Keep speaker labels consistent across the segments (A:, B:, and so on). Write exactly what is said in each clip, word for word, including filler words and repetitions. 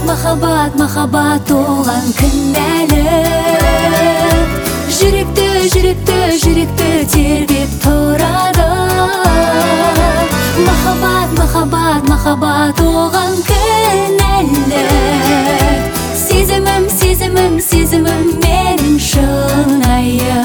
A: махаббат, махаббат оған кінәлі. Жүректі, жүректі, жүректі тербеп тұрады. Махаббат, махаббат, махаббат оған кінәлі. Сезімім, сезімім, сезімім менің шынайы.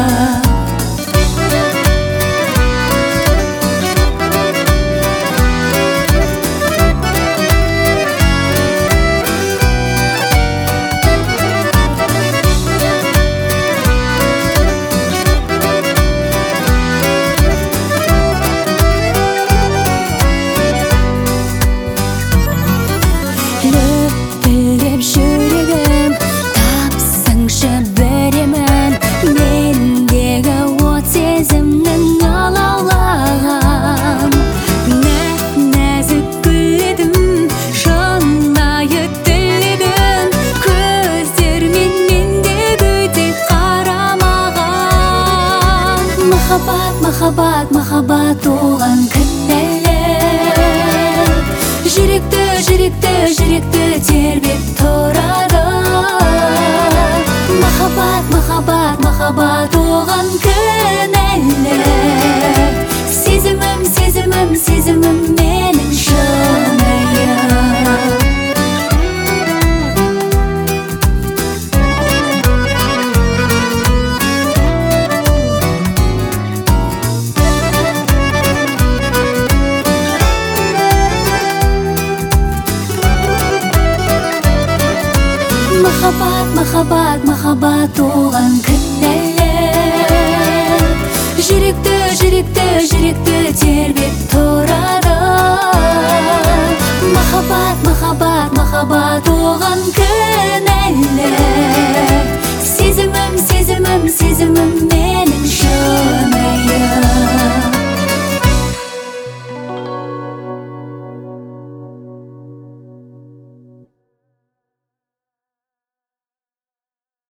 A: Лүпілдеп жүрегім, тапсаңшы беремін. Мендегі от сезімнің алаулаған. Нәзік гүл едің, шынайы тіледің. Көздермен мендегі қарамаған. Махаббат, махаббат, махаббат оған кінәлі. Жүректі, жүректі, жүректі тербеп тұрады. Махаббат, махаббат, махаббат оған кінәлі. Сезімім, сезімім, сезімім менің шынайы. Махаббат, махаббат, махаббат оған кінәлі. Жүректі, жүректі, жүректі тербеп тұрады. Махаббат, махаббат, махаббат оған кінәлі. Сезімім, сезімім, сезімім